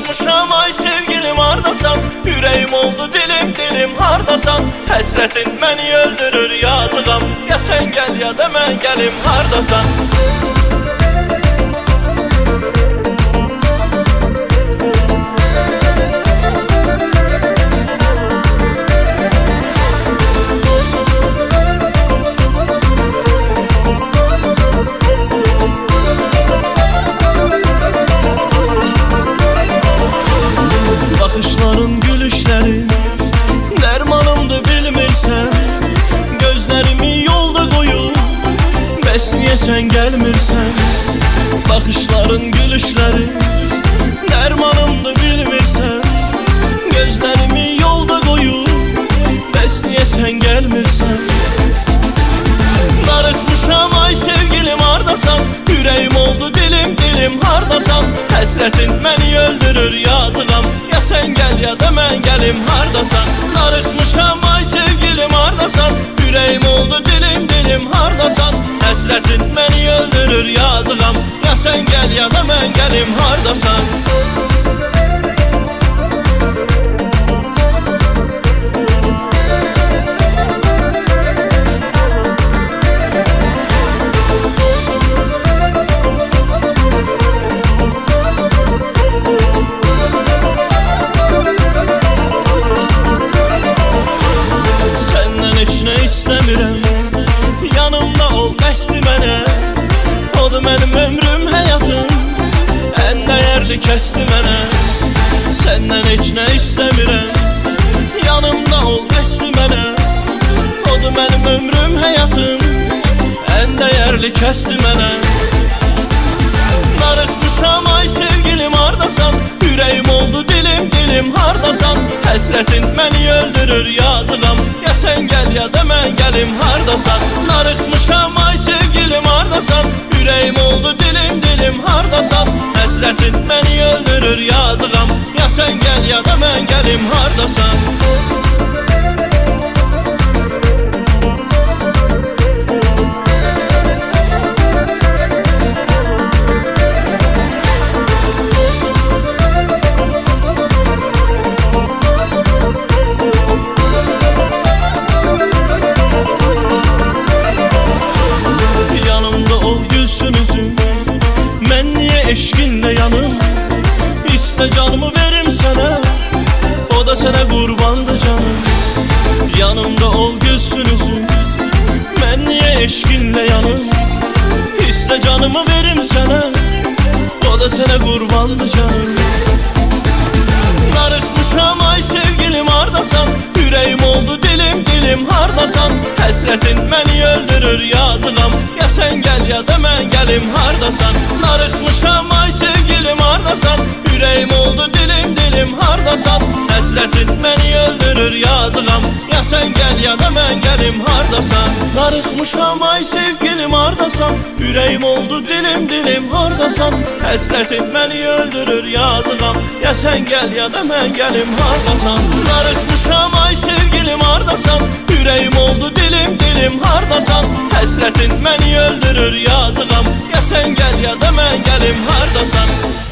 Darıxmışam ay sevgilim hardasan, yüreğim oldu dilim hardasan. Həsrətin məni öldürür yazıqam, ya sen gel ya da mən gəlim hardasan. Bakışların, gülüşlerin dermanımdı bilmirsən. Gözlerimi yolda koyup bəs niye sen gelmirsən? Bakışların, gülüşlerin dermanımdı bilmirsən. Gözlerimi yolda koyup bəs niye sen gelmirsən? Darıxmışam ay sevgilim hardasan, yüreğim oldu dilim hardasan. Həsrətin məni öldürür yazıqam, ya sen gel ya da mən gəlim hardasan. Darıxmışam ay sevgilim hardasan, yüreğim oldu dilim hardasan. Həsrətin məni öldürür yazıqam, ya sen gel ya da mən gəlim hardasan. İstəmirəm, yanımda ol qəsdi mənə. Odur mənim ömrüm, həyatım, ən dəyərli kəsdi mənə. Səndən heç nə istəmirəm, yanımda ol qəsdi mənə. Odur mənim ömrüm, həyatım, ən dəyərli kəsdi mənə. Darıxmışam ay sevgilim hardasan, yüreğim oldu dilim hardasan. Həsrətin məni öldürür yazıqam, ya sen gel ya da mən gəlim hardasan. Darıxmışam ay sevgilim hardasan, yüreğim oldu dilim hardasan. Həsrətin məni öldürür yazıqam, ya sen gel ya da mən gəlim hardasan. Eşkinle yanım, iste canımı verim sana, o da sana kurbandı canım. Yanımda ol gülsün üzüm, ben niye eşkinle yanım, iste canımı verim sana, o da sana kurbandı canım. Darıxmışam ay sevgilim hardasan, yüreğim oldu dilim hardasan. Həsrətin məni öldürür yazıqam, ya sen gel ya da mən gəlim hardasan. Darıxmışam ay sevgilim hardasan, yüreğim oldu dilim hardasan. Həsrətin məni öldürür yazıqam, ya sen gel ya da mən gəlim hardasan. Darıxmışam ay sevgilim hardasan, yüreğim oldu dilim hardasan. Həsrətin məni öldürür yazıqam, ya sen gel ya da mən gəlim hardasan. Darıxmışam ay sevgilim hardasan, yüreğim oldu dilim hardasan. Həsrətin məni öldürür yazıqam, ya sen gel ya da mən gəlim hardasan.